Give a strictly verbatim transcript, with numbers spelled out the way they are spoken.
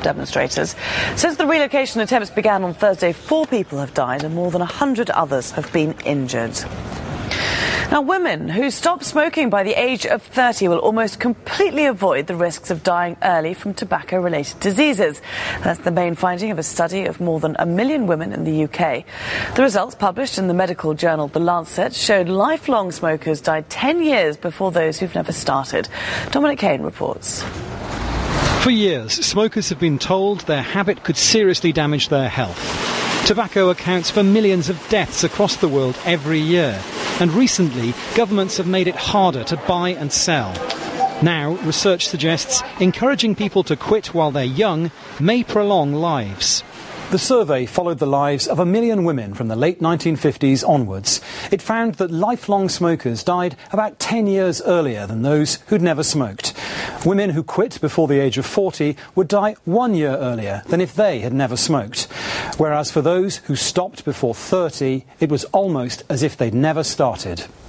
demonstrators. Since the relocation attempts began on Thursday, four people have died and more than one hundred others have been injured. Now, women who stop smoking by the age of thirty will almost completely avoid the risks of dying early from tobacco-related diseases. That's the main finding of a study of more than a million women in the U K. The results, published in the medical journal The Lancet, showed lifelong smokers died ten years before those who've never started. Dominic Kane reports. For years, smokers have been told their habit could seriously damage their health. Tobacco accounts for millions of deaths across the world every year. And recently, governments have made it harder to buy and sell. Now, research suggests encouraging people to quit while they're young may prolong lives. The survey followed the lives of a million women from the late nineteen fifties onwards. It found that lifelong smokers died about ten years earlier than those who'd never smoked. Women who quit before the age of forty would die one year earlier than if they had never smoked. Whereas for those who stopped before thirty, it was almost as if they'd never started.